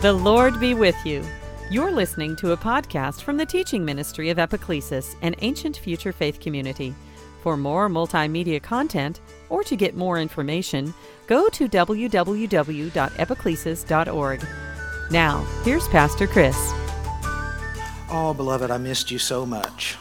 The Lord be with you. You're listening to a podcast from the teaching ministry of Epiclesis, an ancient future faith community. For more multimedia content, or to get more information, go to www.epiclesis.org. Now, here's Pastor Chris. Oh, beloved, I missed you so much.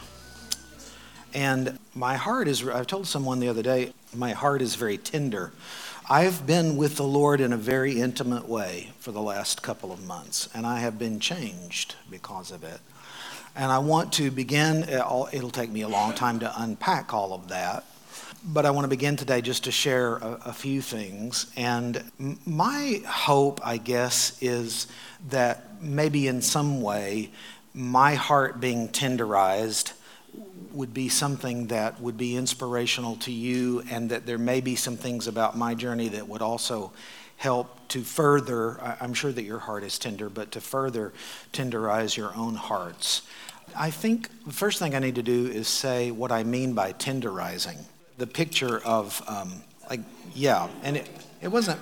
And my heart is, I told someone the other day, my heart is very tender. I've been with the Lord in a very intimate way for the last couple of months, and I have been changed because of it. And I want to begin, it'll take me a long time to unpack all of that, but I want to begin today just to share a few things. And my hope, I guess, is that maybe in some way, my heart being tenderized would be something that would be inspirational to you, and that there may be some things about my journey that would also help to further, I'm sure that your heart is tender, but to further tenderize your own hearts. I think the first thing I need to do is say what I mean by tenderizing. The picture of, and it wasn't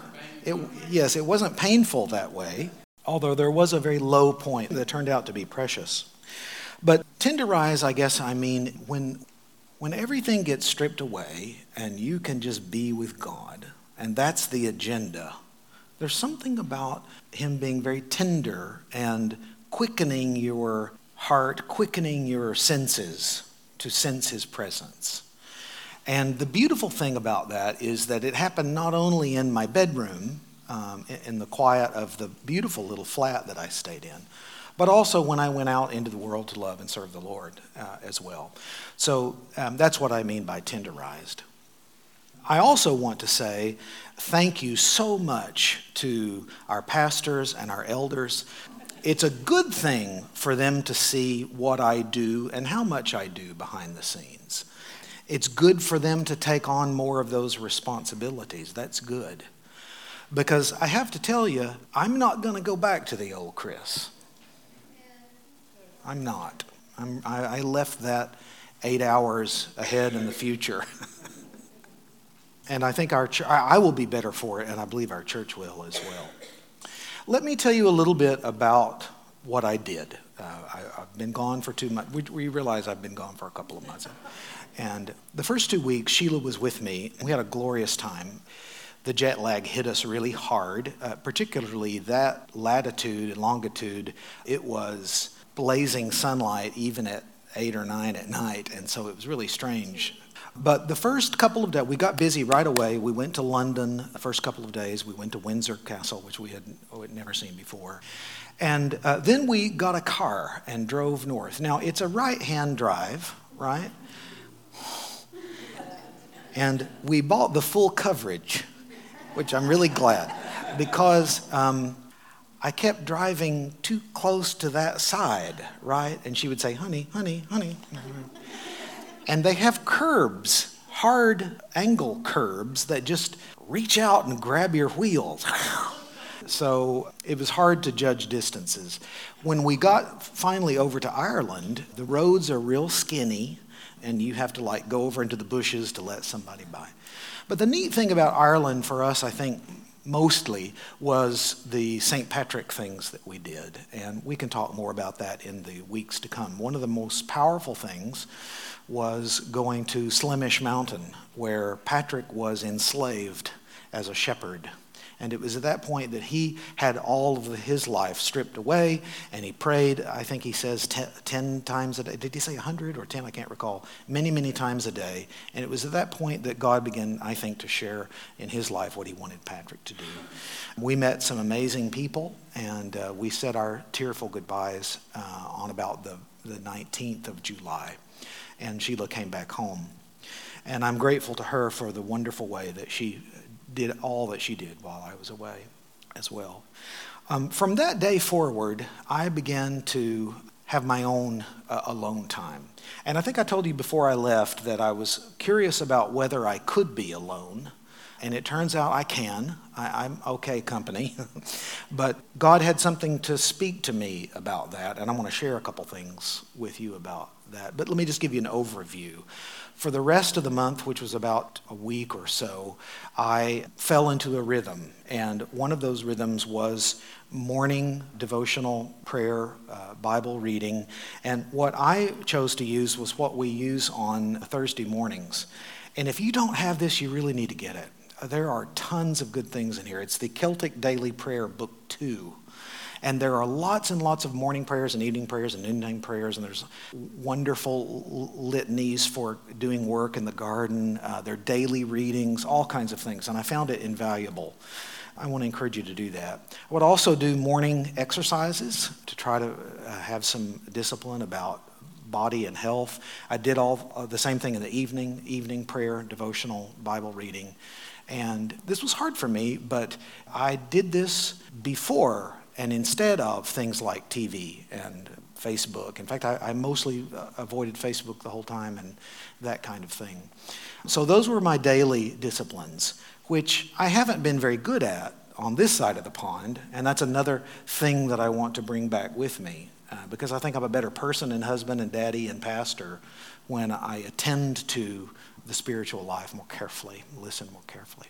painful that way, although there was a very low point that turned out to be precious. But tenderize, I guess I mean when everything gets stripped away and you can just be with God, and that's the agenda. There's something about him being very tender and quickening your heart, quickening your senses to sense his presence. And the beautiful thing about that is that it happened not only in my bedroom, in the quiet of the beautiful little flat that I stayed in, but also when I went out into the world to love and serve the Lord as well. So that's what I mean by tenderized. I also want to say thank you so much to our pastors and our elders. It's a good thing for them to see what I do and how much I do behind the scenes. It's good for them to take on more of those responsibilities. That's good. Because I have to tell you, I'm not going to go back to the old Chris. I'm not. I left that 8 hours ahead in the future. And I think I will be better for it, and I believe our church will as well. Let me tell you a little bit about what I did. I've been gone for 2 months. We realize I've been gone for a couple of months. And the first 2 weeks, Sheila was with me. We had a glorious time. The jet lag hit us really hard, particularly that latitude and longitude. It was blazing sunlight even at 8 or 9 at night, and so it was really strange. But the first couple of days, we got busy right away. We went to London the first couple of days. We went to Windsor Castle, which we had never seen before. And then we got a car and drove north. Now, it's a right-hand drive, right? And we bought the full coverage, which I'm really glad, because I kept driving too close to that side, right? And she would say, honey, honey, honey. And they have curbs, hard angle curbs that just reach out and grab your wheels. So it was hard to judge distances. When we got finally over to Ireland, the roads are real skinny, and you have to go over into the bushes to let somebody by. But the neat thing about Ireland for us, I think, mostly was the St. Patrick things that we did. And we can talk more about that in the weeks to come. One of the most powerful things was going to Slemish Mountain, where Patrick was enslaved as a shepherd. And it was at that point that he had all of his life stripped away, and he prayed, I think he says 10 times a day. Did he say 100 or 10? I can't recall. Many, many times a day. And it was at that point that God began, I think, to share in his life what he wanted Patrick to do. We met some amazing people, and we said our tearful goodbyes on about the 19th of July. And Sheila came back home. And I'm grateful to her for the wonderful way that she did all that she did while I was away as well. From that day forward, I began to have my own alone time. And I think I told you before I left that I was curious about whether I could be alone. And it turns out I can. I'm okay company. But God had something to speak to me about that, and I want to share a couple things with you about that. But let me just give you an overview. For the rest of the month, which was about a week or so, I fell into a rhythm. And one of those rhythms was morning devotional prayer, Bible reading. And what I chose to use was what we use on Thursday mornings. And if you don't have this, you really need to get it. There are tons of good things in here. It's the Celtic Daily Prayer, Book 2. And there are lots and lots of morning prayers and evening prayers and noontime prayers, and there's wonderful litanies for doing work in the garden. There are daily readings, all kinds of things, and I found it invaluable. I want to encourage you to do that. I would also do morning exercises to try to have some discipline about body and health. I did all the same thing in the evening prayer, devotional, Bible reading. And this was hard for me, but I did this before and instead of things like TV and Facebook. In fact, I mostly avoided Facebook the whole time and that kind of thing. So those were my daily disciplines, which I haven't been very good at on this side of the pond, and that's another thing that I want to bring back with me, because I think I'm a better person and husband and daddy and pastor when I attend to the spiritual life more carefully, listen more carefully.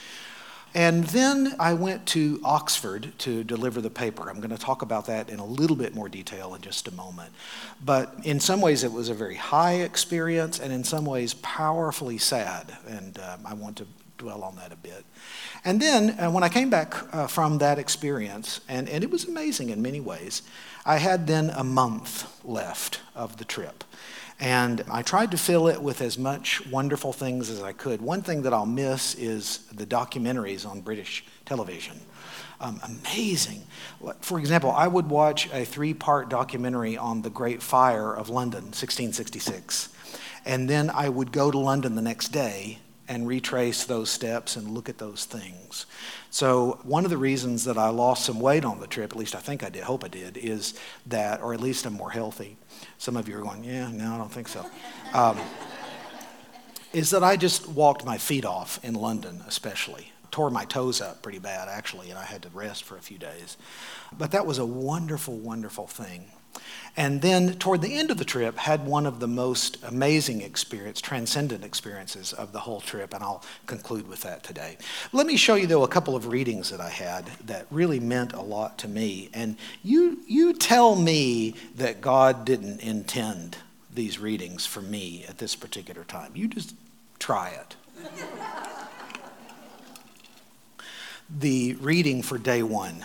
And then I went to Oxford to deliver the paper. I'm going to talk about that in a little bit more detail in just a moment. But in some ways it was a very high experience, and in some ways powerfully sad, and I want to dwell on that a bit. And then when I came back from that experience, and it was amazing in many ways, I had then a month left of the trip. And I tried to fill it with as much wonderful things as I could. One thing that I'll miss is the documentaries on British television. Amazing. For example, I would watch a 3-part documentary on the Great Fire of London, 1666. And then I would go to London the next day and retrace those steps and look at those things. So one of the reasons that I lost some weight on the trip, at least I think I did, hope I did, is that, or at least I'm more healthy. Some of you are going, yeah, no, I don't think so. Is that I just walked my feet off in London especially. Tore my toes up pretty bad actually, and I had to rest for a few days. But that was a wonderful, wonderful thing. And then toward the end of the trip, had one of the most amazing transcendent experiences of the whole trip, and I'll conclude with that today. Let me show you, though, a couple of readings that I had that really meant a lot to me. And you tell me that God didn't intend these readings for me at this particular time. You just try it. The reading for day 1.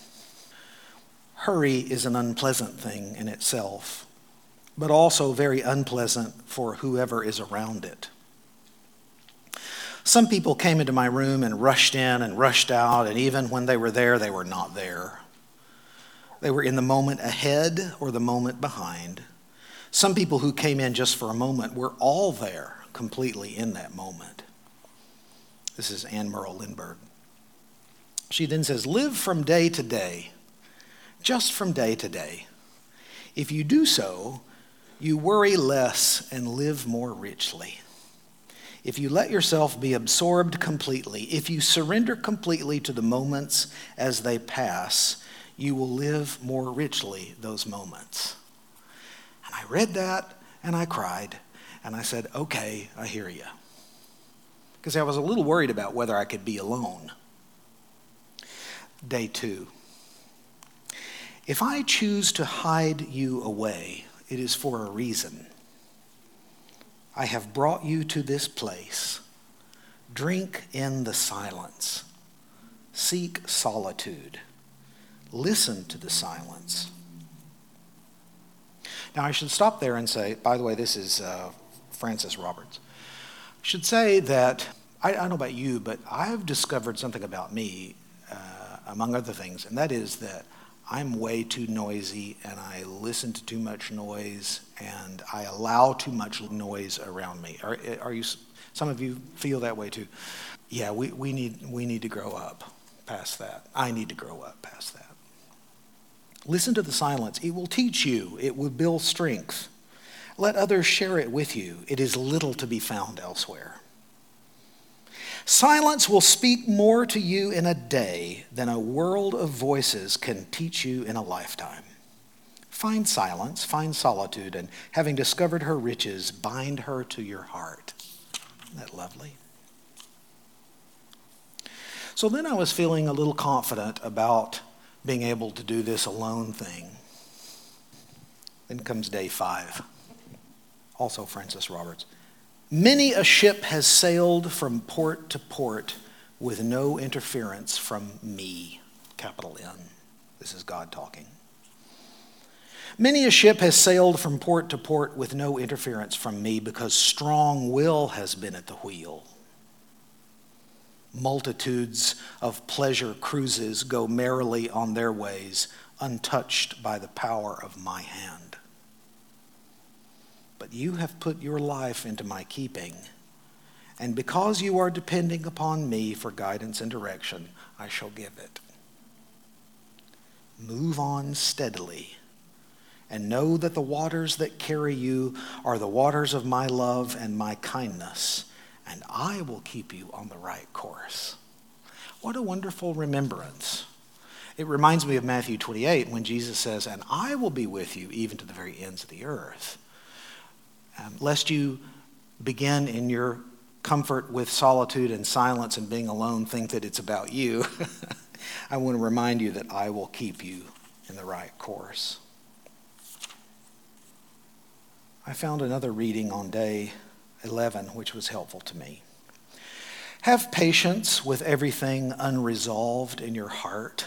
Hurry is an unpleasant thing in itself, but also very unpleasant for whoever is around it. Some people came into my room and rushed in and rushed out, and even when they were there, they were not there. They were in the moment ahead or the moment behind. Some people who came in just for a moment were all there completely in that moment. This is Anne Merle Lindbergh. She then says, live from day to day. Just from day to day. If you do so, you worry less and live more richly. If you let yourself be absorbed completely, if you surrender completely to the moments as they pass, you will live more richly those moments. And I read that and I cried and I said, okay, I hear you. Because I was a little worried about whether I could be alone. Day 2. If I choose to hide you away, it is for a reason. I have brought you to this place. Drink in the silence. Seek solitude. Listen to the silence. Now I should stop there and say, by the way, this is Francis Roberts. I should say that, I don't know about you, but I've discovered something about me, among other things, and that is that I'm way too noisy, and I listen to too much noise, and I allow too much noise around me. Are you? Some of you feel that way too. Yeah, we need to grow up past that. I need to grow up past that. Listen to the silence. It will teach you. It will build strength. Let others share it with you. It is little to be found elsewhere. Silence will speak more to you in a day than a world of voices can teach you in a lifetime. Find silence, find solitude, and having discovered her riches, bind her to your heart. Isn't that lovely? So then I was feeling a little confident about being able to do this alone thing. Then comes day 5. Also Francis Roberts. Many a ship has sailed from port to port with no interference from me, capital N. This is God talking. Many a ship has sailed from port to port with no interference from me because strong will has been at the wheel. Multitudes of pleasure cruises go merrily on their ways, untouched by the power of my hand. But you have put your life into my keeping, and because you are depending upon me for guidance and direction, I shall give it. Move on steadily, and know that the waters that carry you are the waters of my love and my kindness, and I will keep you on the right course. What a wonderful remembrance. It reminds me of Matthew 28 when Jesus says, and I will be with you even to the very ends of the earth. Lest you begin in your comfort with solitude and silence and being alone, think that it's about you. I want to remind you that I will keep you in the right course. I found another reading on day 11, which was helpful to me. Have patience with everything unresolved in your heart,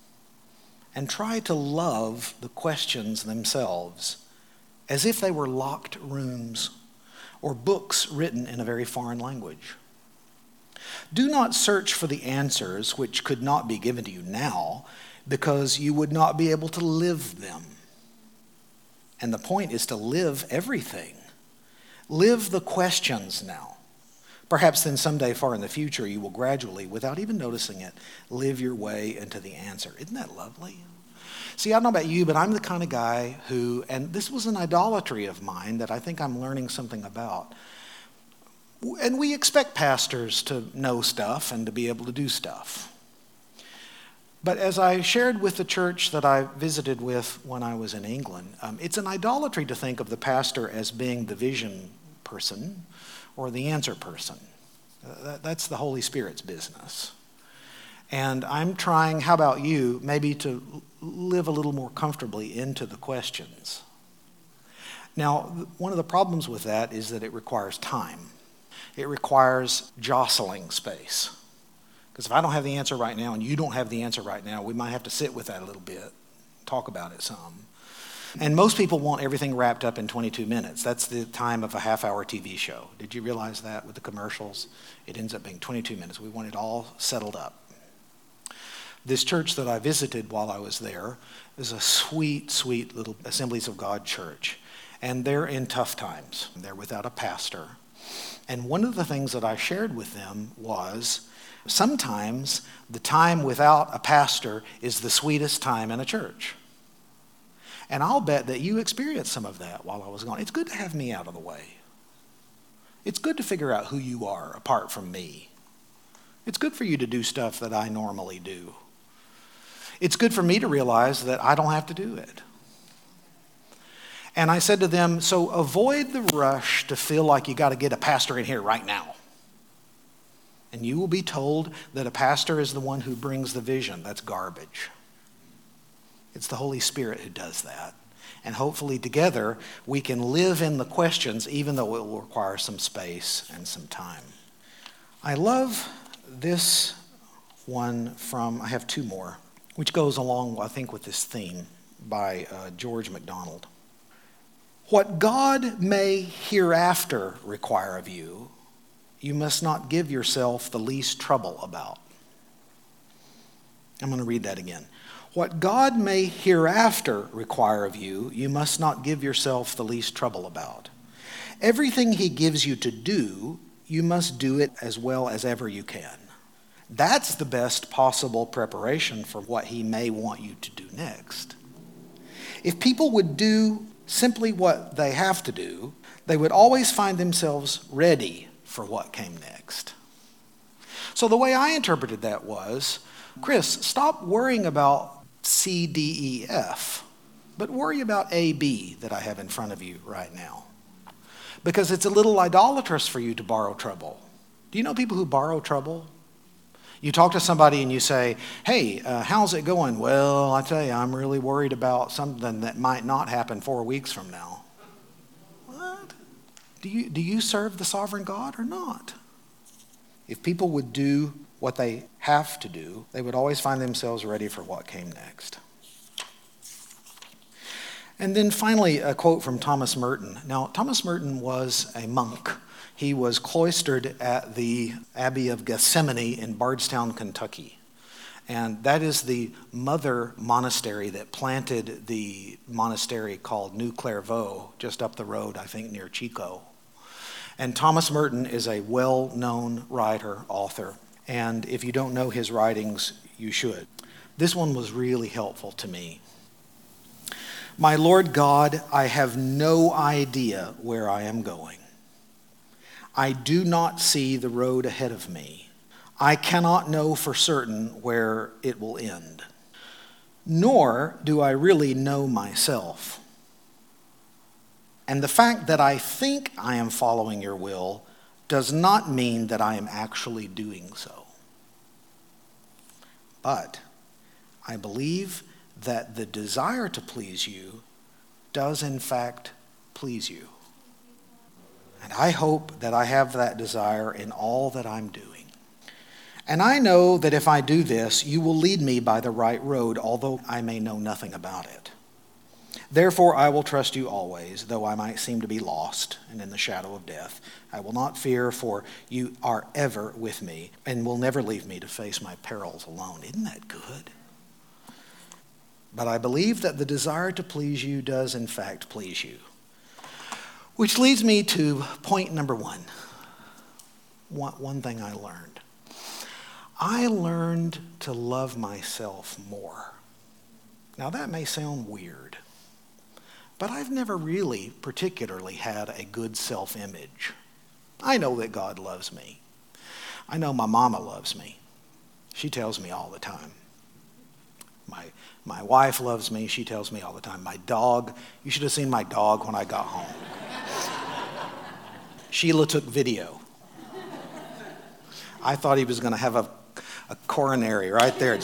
and try to love the questions themselves as if they were locked rooms or books written in a very foreign language. Do not search for the answers which could not be given to you now, because you would not be able to live them. And the point is to live everything. Live the questions now. Perhaps then someday far in the future you will gradually, without even noticing it, live your way into the answer. Isn't that lovely? See, I don't know about you, but I'm the kind of guy who, and this was an idolatry of mine that I think I'm learning something about. And we expect pastors to know stuff and to be able to do stuff. But as I shared with the church that I visited with when I was in England, it's an idolatry to think of the pastor as being the vision person or the answer person. That's the Holy Spirit's business. And I'm trying, how about you, maybe to live a little more comfortably into the questions. Now, one of the problems with that is that it requires time. It requires jostling space. Because if I don't have the answer right now and you don't have the answer right now, we might have to sit with that a little bit, talk about it some. And most people want everything wrapped up in 22 minutes. That's the time of a half-hour TV show. Did you realize that with the commercials? It ends up being 22 minutes. We want it all settled up. This church that I visited while I was there is a sweet, sweet little Assemblies of God church. And they're in tough times. They're without a pastor. And one of the things that I shared with them was sometimes the time without a pastor is the sweetest time in a church. And I'll bet that you experienced some of that while I was gone. It's good to have me out of the way. It's good to figure out who you are apart from me. It's good for you to do stuff that I normally do. It's good for me to realize that I don't have to do it. And I said to them, so avoid the rush to feel like you got to get a pastor in here right now. And you will be told that a pastor is the one who brings the vision. That's garbage. It's the Holy Spirit who does that. And hopefully together we can live in the questions even though it will require some space and some time. I love this one from, I have two more, which goes along, I think, with this theme by George MacDonald. What God may hereafter require of you, you must not give yourself the least trouble about. I'm going to read that again. What God may hereafter require of you, you must not give yourself the least trouble about. Everything he gives you to do, you must do it as well as ever you can. That's the best possible preparation for what he may want you to do next. If people would do simply what they have to do, they would always find themselves ready for what came next. So the way I interpreted that was, Chris, stop worrying about C, D, E, F. but worry about AB that I have in front of you right now. Because it's a little idolatrous for you to borrow trouble. Do you know people who borrow trouble? You talk to somebody and you say, hey, how's it going? Well, I tell you, I'm really worried about something that might not happen 4 weeks from now. What? Do you serve the sovereign God or not? If people would do what they have to do, they would always find themselves ready for what came next. And then finally, a quote from Thomas Merton. Now, Thomas Merton was a monk. He was cloistered at the Abbey of Gethsemane in Bardstown, Kentucky. And that is the mother monastery that planted the monastery called New Clairvaux, just up the road, I think, near Chico. And Thomas Merton is a well-known writer, author. And if you don't know his writings, you should. This one was really helpful to me. My Lord God, I have no idea where I am going. I do not see the road ahead of me. I cannot know for certain where it will end. Nor do I really know myself. And the fact that I think I am following your will does not mean that I am actually doing so. But I believe that the desire to please you does in fact please you. And I hope that I have that desire in all that I'm doing. And I know that if I do this, you will lead me by the right road, although I may know nothing about it. Therefore, I will trust you always, though I might seem to be lost and in the shadow of death. I will not fear, for you are ever with me and will never leave me to face my perils alone. Isn't that good? But I believe that the desire to please you does in fact please you. Which leads me to point number one. One thing I learned. I learned to love myself more. Now that may sound weird, but I've never really particularly had a good self-image. I know that God loves me. I know my mama loves me. She tells me all the time. My wife loves me. She tells me all the time. My dog, you should have seen my dog when I got home. Sheila took video. I thought he was going to have a coronary right there.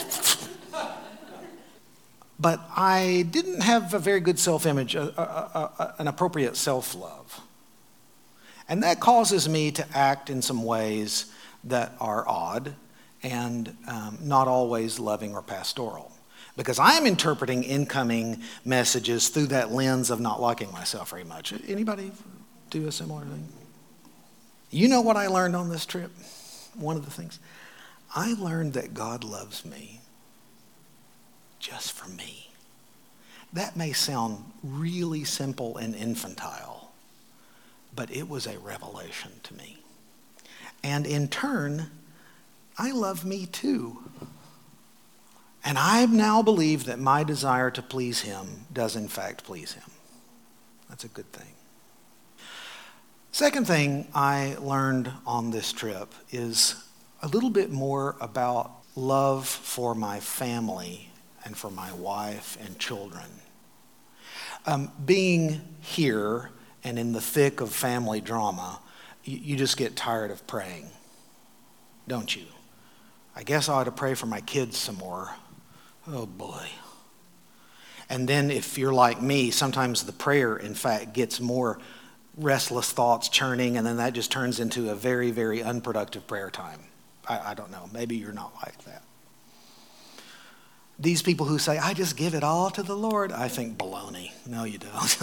But I didn't have a very good self-image, an appropriate self-love. And that causes me to act in some ways that are odd and not always loving or pastoral. Because I'm interpreting incoming messages through that lens of not liking myself very much. Anybody do a similar thing? You know what I learned on this trip? One of the things. I learned that God loves me just for me. That may sound really simple and infantile, but it was a revelation to me. And in turn, I love me too. And I now believe that my desire to please him does in fact please him. That's a good thing. Second thing I learned on this trip is a little bit more about love for my family and for my wife and children. Being here and in the thick of family drama, you just get tired of praying, don't you? I guess I ought to pray for my kids some more. Oh boy. And then if you're like me, sometimes the prayer, in fact, gets more restless thoughts churning, and then that just turns into a very, very unproductive prayer time. I don't know. Maybe you're not like that. These people who say, I just give it all to the Lord, I think baloney. No, you don't.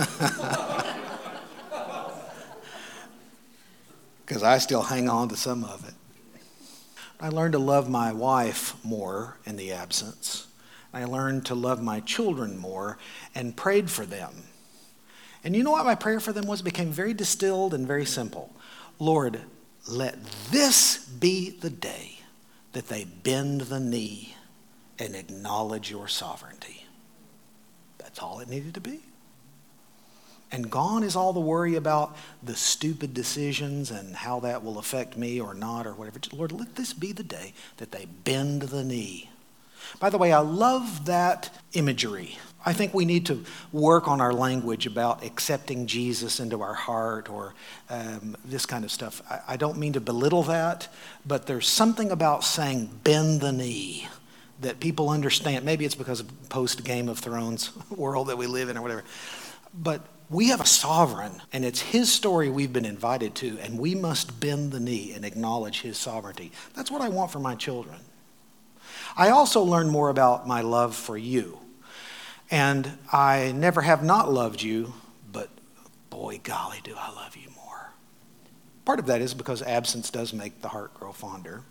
Because I still hang on to some of it. I learned to love my wife more in the absence. I learned to love my children more and prayed for them. And you know what my prayer for them was? It became very distilled and very simple. Lord, let this be the day that they bend the knee and acknowledge your sovereignty. That's all it needed to be. And gone is all the worry about the stupid decisions and how that will affect me or not or whatever. Lord, let this be the day that they bend the knee By the way, I love that imagery. I think we need to work on our language about accepting Jesus into our heart or this kind of stuff. I don't mean to belittle that, but there's something about saying bend the knee that people understand. Maybe it's because of post-Game of Thrones world that we live in or whatever. But we have a sovereign, and it's his story we've been invited to, and we must bend the knee and acknowledge his sovereignty. That's what I want for my children. I also learned more about my love for you. And I never have not loved you, but boy, golly, do I love you more. Part of that is because absence does make the heart grow fonder.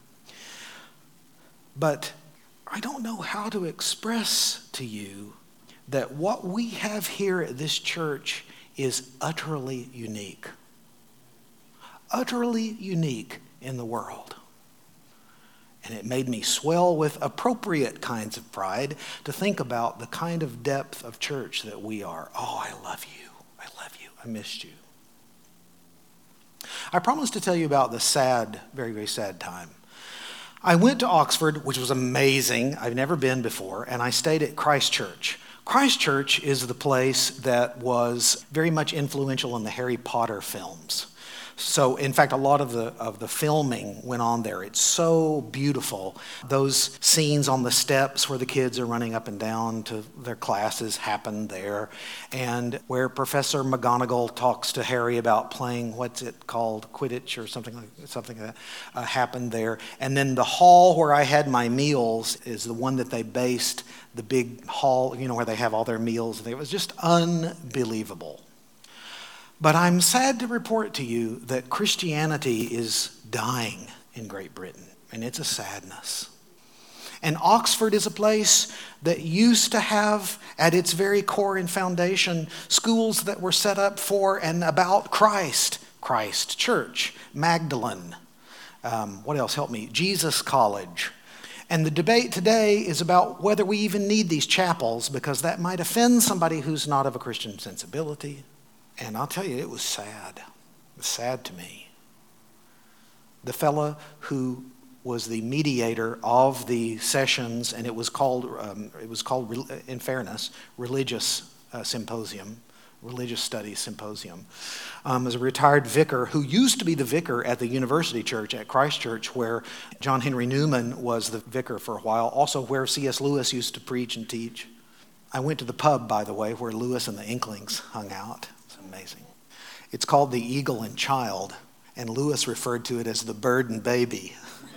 But I don't know how to express to you that what we have here at this church is utterly unique. Utterly unique in the world. And it made me swell with appropriate kinds of pride to think about the kind of depth of church that we are. Oh, I love you. I love you. I missed you. I promised to tell you about the sad, very, very sad time. I went to Oxford, which was amazing. I've never been before, and I stayed at Christ Church. Christ Church is the place that was very much influential in the Harry Potter films. So, in fact, a lot of the filming went on there. It's so beautiful. Those scenes on the steps where the kids are running up and down to their classes happen there. And where Professor McGonagall talks to Harry about playing, what's it called, Quidditch or something like that, happened there. And then the hall where I had my meals is the one that they based the big hall, where they have all their meals. It was just unbelievable. But I'm sad to report to you that Christianity is dying in Great Britain, and it's a sadness. And Oxford is a place that used to have at its very core and foundation schools that were set up for and about Christ. Christ Church, Magdalene, what else? Help me. Jesus College. And the debate today is about whether we even need these chapels, because that might offend somebody who's not of a Christian sensibility. And I'll tell you, it was sad. It was sad to me. The fella who was the mediator of the sessions, and it was called, in fairness, religious symposium, religious studies symposium, as a retired vicar who used to be the vicar at the University Church at Christ Church, where John Henry Newman was the vicar for a while, also where C.S. Lewis used to preach and teach. I went to the pub, by the way, where Lewis and the Inklings hung out. Amazing. It's called the Eagle and Child, and Lewis referred to it as the Bird and Baby.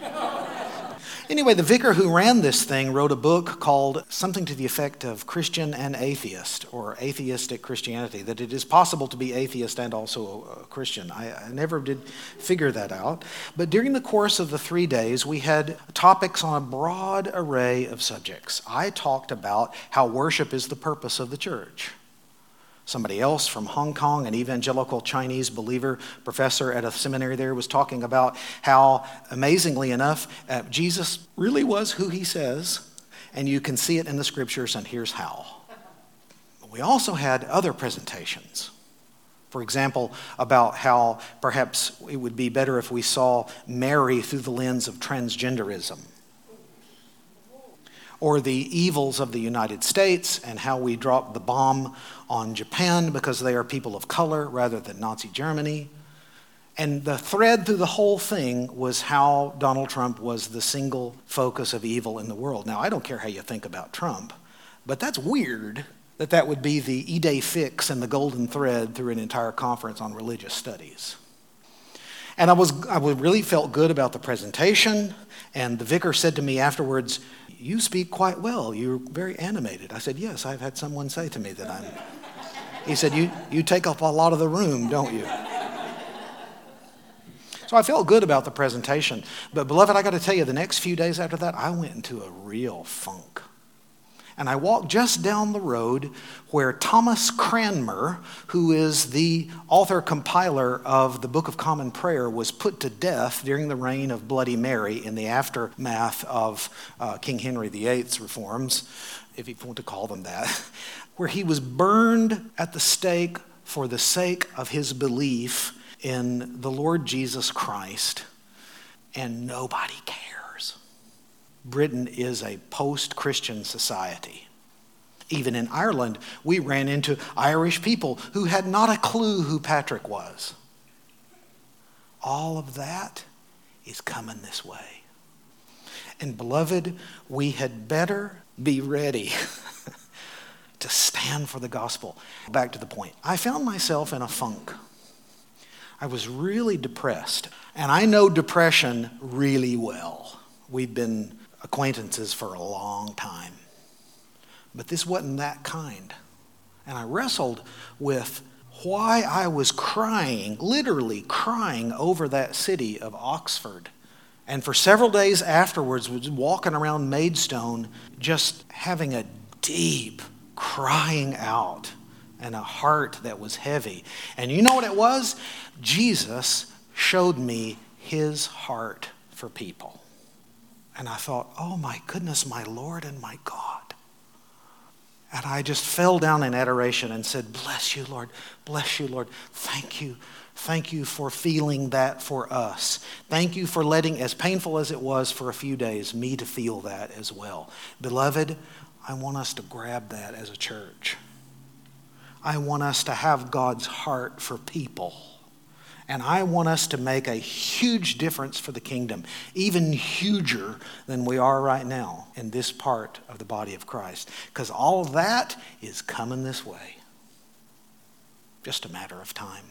Anyway, the vicar who ran this thing wrote a book called something to the effect of Christian and Atheist, or Atheistic Christianity, that it is possible to be atheist and also a Christian. I never did figure that out. But during the course of the 3 days, we had topics on a broad array of subjects. I talked about how worship is the purpose of the church. Somebody else from Hong Kong, an evangelical Chinese believer professor at a seminary there, was talking about how, amazingly enough, Jesus really was who he says, and you can see it in the scriptures, and here's how. We also had other presentations. For example, about how perhaps it would be better if we saw Mary through the lens of transgenderism, or the evils of the United States and how we dropped the bomb on Japan because they are people of color rather than Nazi Germany. And the thread through the whole thing was how Donald Trump was the single focus of evil in the world. Now, I don't care how you think about Trump, but that's weird that would be the idée fixe and the golden thread through an entire conference on religious studies. And I really felt good about the presentation, and the vicar said to me afterwards, "You speak quite well. You're very animated." I said, "Yes, I've had someone say to me that I'm..." He said, you take up a lot of the room, don't you?" So I felt good about the presentation. But beloved, I got to tell you, the next few days after that, I went into a real funk. And I walked just down the road where Thomas Cranmer, who is the author-compiler of the Book of Common Prayer, was put to death during the reign of Bloody Mary in the aftermath of King Henry VIII's reforms, if you want to call them that, where he was burned at the stake for the sake of his belief in the Lord Jesus Christ, and nobody cares. Britain is a post-Christian society. Even in Ireland, we ran into Irish people who had not a clue who Patrick was. All of that is coming this way. And beloved, we had better be ready to stand for the gospel. Back to the point. I found myself in a funk. I was really depressed. And I know depression really well. We've been acquaintances for a long time. But this wasn't that kind. And I wrestled with why I was crying, literally crying over that city of Oxford. And for several days afterwards, was walking around Maidstone, just having a deep crying out and a heart that was heavy. And you know what it was? Jesus showed me his heart for people. And I thought, oh my goodness, my Lord and my God. And I just fell down in adoration and said, bless you, Lord. Bless you, Lord. Thank you. Thank you for feeling that for us. Thank you for letting, as painful as it was for a few days, me to feel that as well. Beloved, I want us to grab that as a church. I want us to have God's heart for people. And I want us to make a huge difference for the kingdom, even huger than we are right now in this part of the body of Christ. Because all of that is coming this way. Just a matter of time.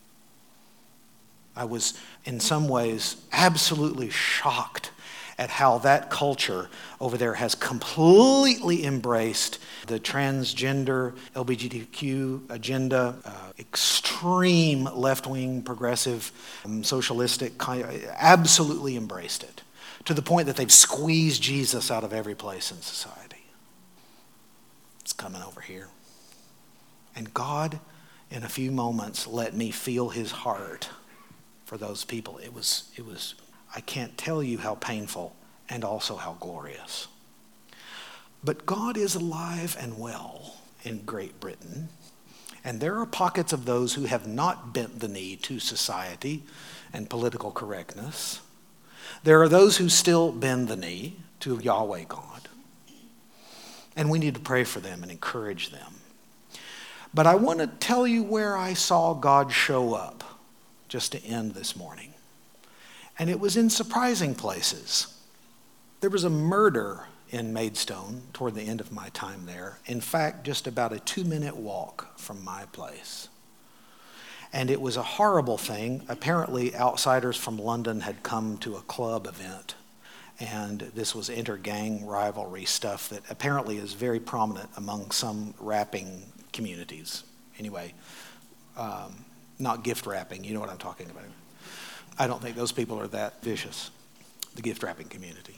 I was, in some ways, absolutely shocked at how that culture over there has completely embraced the transgender LGBTQ agenda, extreme left-wing, progressive, socialistic, absolutely embraced it, to the point that they've squeezed Jesus out of every place in society. It's coming over here. And God, in a few moments, let me feel his heart for those people. It was I can't tell you how painful and also how glorious. But God is alive and well in Great Britain. And there are pockets of those who have not bent the knee to society and political correctness. There are those who still bend the knee to Yahweh God. And we need to pray for them and encourage them. But I want to tell you where I saw God show up, just to end this morning. And it was in surprising places. There was a murder in Maidstone toward the end of my time there. In fact, just about a 2-minute walk from my place. And it was a horrible thing. Apparently, outsiders from London had come to a club event. And this was inter-gang rivalry stuff that apparently is very prominent among some rapping communities. Anyway, not gift wrapping, you know what I'm talking about. I don't think those people are that vicious, the gift wrapping community.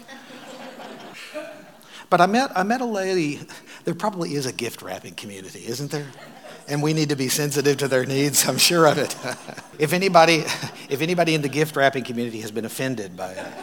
But I met a lady. There probably is a gift wrapping community, isn't there? And we need to be sensitive to their needs, I'm sure of it. If anybody in the gift wrapping community has been offended by it.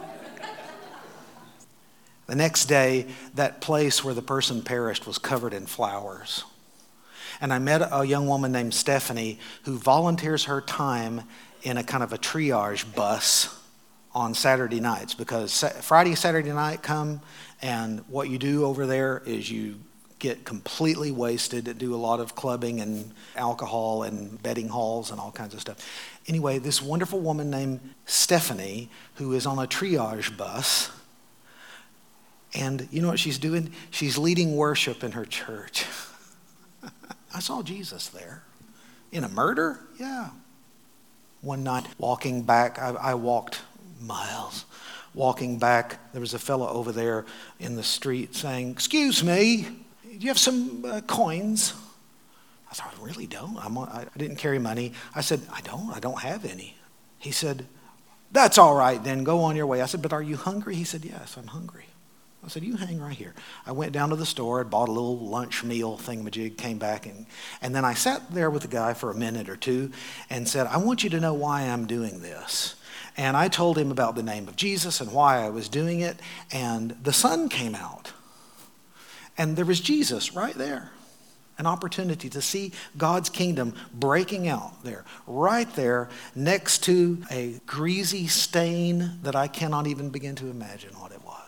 The next day, that place where the person perished was covered in flowers. And I met a young woman named Stephanie who volunteers her time in a kind of a triage bus on Saturday nights, because Friday, Saturday night come, and what you do over there is you get completely wasted, do a lot of clubbing and alcohol and betting halls and all kinds of stuff. Anyway, this wonderful woman named Stephanie, who is on a triage bus, and you know what she's doing? She's leading worship in her church. I saw Jesus there. In a murder? Yeah. One night, walking back, I walked miles. Walking back, there was a fellow over there in the street saying, "Excuse me, do you have some coins?" I thought, I really don't. I didn't carry money. I said, I don't have any. He said, "That's all right then, go on your way." I said, "But are you hungry?" He said, "Yes, I'm hungry." I said, "You hang right here." I went down to the store, bought a little lunch meal thingamajig, came back, and then I sat there with the guy for a minute or two and said, "I want you to know why I'm doing this." And I told him about the name of Jesus and why I was doing it, and the sun came out. And there was Jesus right there. An opportunity to see God's kingdom breaking out there, right there next to a greasy stain that I cannot even begin to imagine what it was.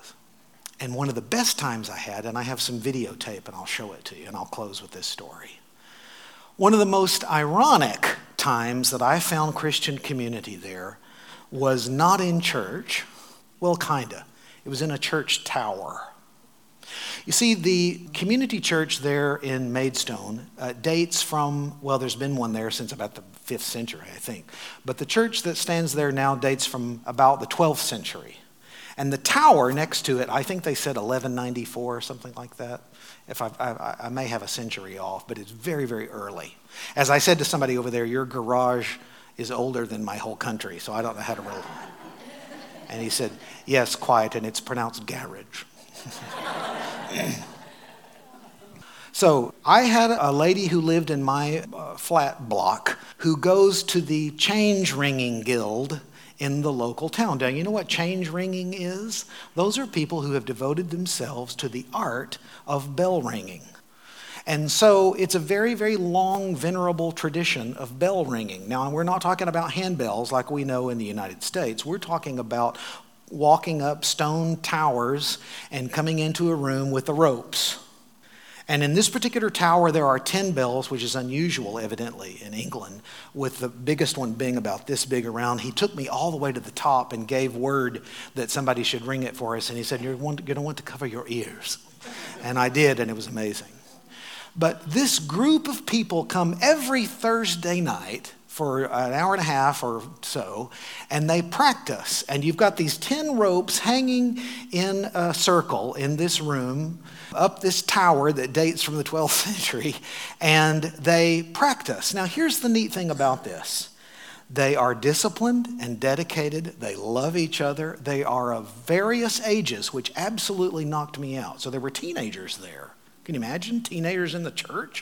And one of the best times I had, and I have some videotape and I'll show it to you and I'll close with this story. One of the most ironic times that I found Christian community there was not in church. Well, kinda. It was in a church tower. You see, the community church there in Maidstone dates from, well, there's been one there since about the 5th century, I think. But the church that stands there now dates from about the 12th century. And the tower next to it, I think they said 1194 or something like that. If I may have a century off, but it's very, very early. As I said to somebody over there, your garage is older than my whole country, so I don't know how to roll. And he said, yes, quiet, and it's pronounced garage. So I had a lady who lived in my flat block who goes to the change ringing guild in the local town. Now, you know what change ringing is? Those are people who have devoted themselves to the art of bell ringing. And so it's a very, very long, venerable tradition of bell ringing. Now, we're not talking about handbells like we know in the United States. We're talking about walking up stone towers and coming into a room with the ropes. And in this particular tower, there are 10 bells, which is unusual, evidently, in England, with the biggest one being about this big around. He took me all the way to the top and gave word that somebody should ring it for us. And he said, you're going to want to cover your ears. And I did, and it was amazing. But this group of people come every Thursday night for an hour and a half or so, and they practice. And you've got these 10 ropes hanging in a circle in this room, up this tower that dates from the 12th century, and they practice. Now, here's the neat thing about this. They are disciplined and dedicated. They love each other. They are of various ages, which absolutely knocked me out. So there were teenagers there. Can you imagine teenagers in the church?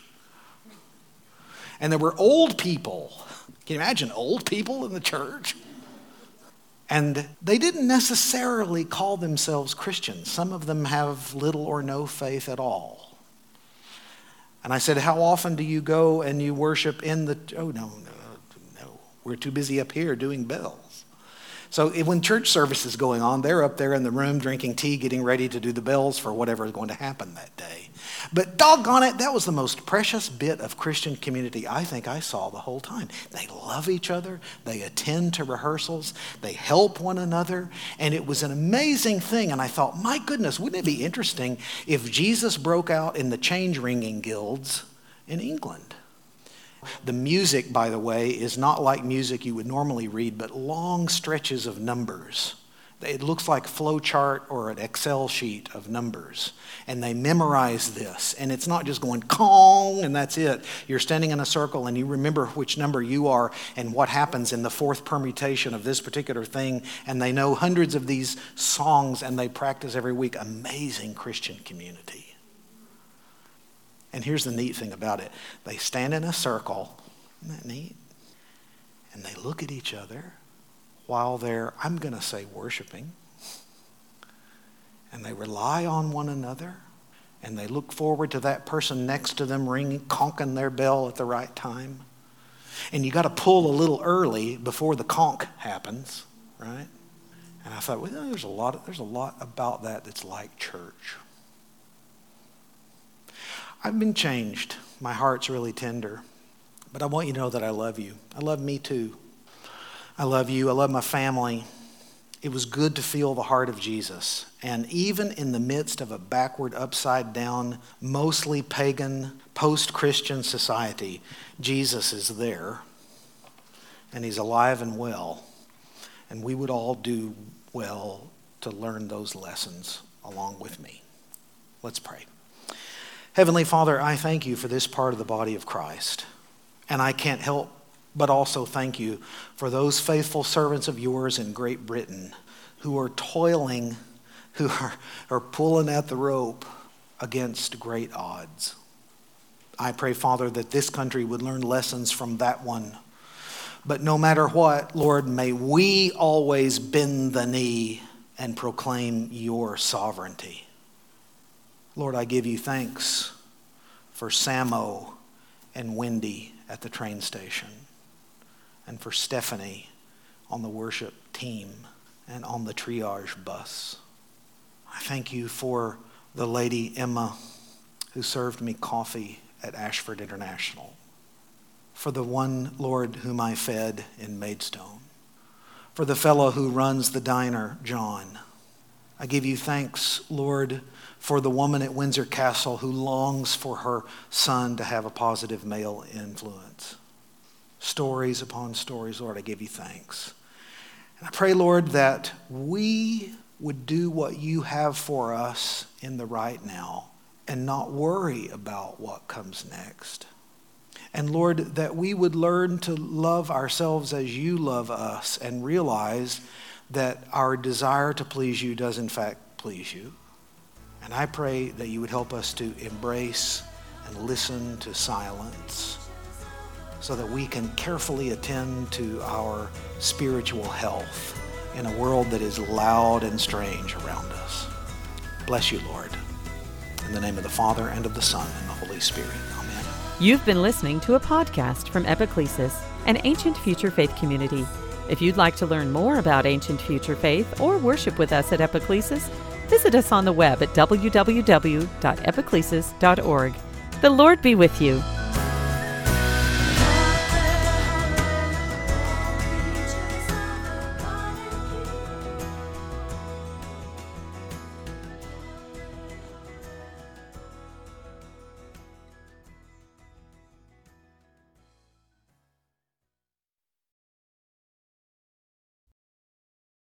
And there were old people. Can you imagine old people in the church? And they didn't necessarily call themselves Christians. Some of them have little or no faith at all. And I said, how often do you go and you worship in the... Oh, no. We're too busy up here doing bells. So when church service is going on, they're up there in the room drinking tea, getting ready to do the bells for whatever is going to happen that day. But doggone it, that was the most precious bit of Christian community I think I saw the whole time. They love each other. They attend to rehearsals. They help one another. And it was an amazing thing. And I thought, my goodness, wouldn't it be interesting if Jesus broke out in the change ringing guilds in England? The music, by the way, is not like music you would normally read, but long stretches of numbers. It looks like a flow chart or an Excel sheet of numbers. And they memorize this. And it's not just going Kong and that's it. You're standing in a circle and you remember which number you are and what happens in the fourth permutation of this particular thing. And they know hundreds of these songs and they practice every week. Amazing Christian community. And here's the neat thing about it. They stand in a circle. Isn't that neat? And they look at each other while they're, I'm going to say, worshiping. And they rely on one another. And they look forward to that person next to them ringing, conking their bell at the right time. And you got to pull a little early before the conk happens, right? And I thought, well, there's a lot about that that's like church. I've been changed. My heart's really tender. But I want you to know that I love you. I love me too. I love you. I love my family. It was good to feel the heart of Jesus. And even in the midst of a backward, upside down, mostly pagan, post-Christian society, Jesus is there. And he's alive and well. And we would all do well to learn those lessons along with me. Let's pray. Heavenly Father, I thank you for this part of the body of Christ. And I can't help but also thank you for those faithful servants of yours in Great Britain who are toiling, who are pulling at the rope against great odds. I pray, Father, that this country would learn lessons from that one. But no matter what, Lord, may we always bend the knee and proclaim your sovereignty. Lord, I give you thanks for Samo and Wendy at the train station, and for Stephanie on the worship team and on the triage bus. I thank you for the lady Emma who served me coffee at Ashford International, for the one, Lord, whom I fed in Maidstone, for the fellow who runs the diner, John. I give you thanks, Lord, for the woman at Windsor Castle who longs for her son to have a positive male influence. Stories upon stories, Lord, I give you thanks. And I pray, Lord, that we would do what you have for us in the right now and not worry about what comes next. And Lord, that we would learn to love ourselves as you love us and realize that our desire to please you does in fact please you. And I pray that you would help us to embrace and listen to silence so that we can carefully attend to our spiritual health in a world that is loud and strange around us. Bless you, Lord. In the name of the Father, and of the Son, and the Holy Spirit. Amen. You've been listening to a podcast from Epiclesis, an ancient future faith community. If you'd like to learn more about ancient future faith or worship with us at Epiclesis, visit us on the web at www.epiclesis.org. The Lord be with you.